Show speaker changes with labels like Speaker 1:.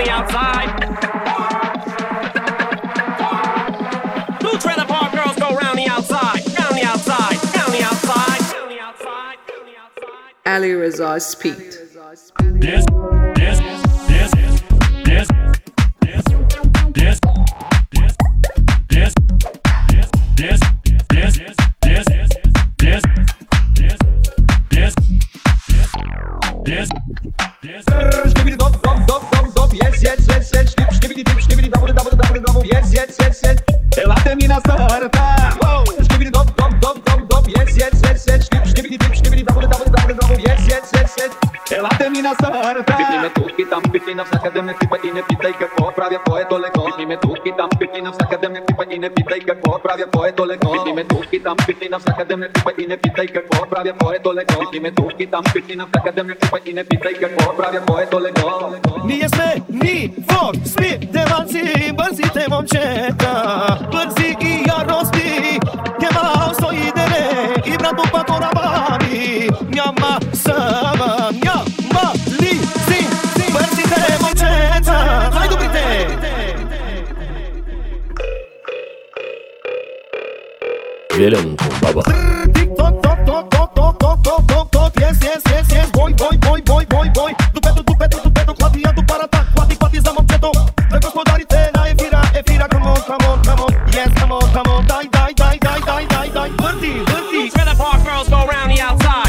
Speaker 1: the outside. Blue trailer park girls go round the outside, round the outside, round the outside, round the outside, round the outside.
Speaker 2: Ali Reza speaked.
Speaker 3: This, this, this, this, this, this, this, this, this, this, this, this, this.
Speaker 4: Shnibbidi dop dop dop dop dop, yes yes yes yes. Shnibbidi dip shnibbidi double double double double, yes yes yes yes. Ela termina sarta. Shnibbidi dop dop dop dop dop, yes yes yes yes. Shnibbidi dip shnibbidi double double double double, yes yes yes yes. Ela termina sarta. Pipime tuki tam pipina v akademie tipa i ne pitaj kako pravi ako je daleko. Pipime tuki tam pipina v akademie tipa i ne pitaj kako pravi ako je daleko. Pipime tuki tam pipina v akademie tipa i ne pitaj kako pravi ako je daleko. Pipime tuki tam pipina v akademie tipa i ne pitaj kako pravi ako je daleko.
Speaker 5: Nije sve ni fog, svi devanci, brzite momčeta. Brzi i jarosti, kjevao stoji dere, i bratu pa to nabani. Njama sama, njama li, si, brzite momčeta. Hajdu brite!
Speaker 3: Vjelenko, baba.
Speaker 5: Tik tok tok tok tok tok tok tok tok tok, yes yes yes yes, boy boy boy boy boy boy. Dupeto, claviando para tak, quati za momčeto. Gospodarite na efira, come on, come on, come on, yes, come on, daj, vrti.
Speaker 1: Blue trailer park girls go round the outside.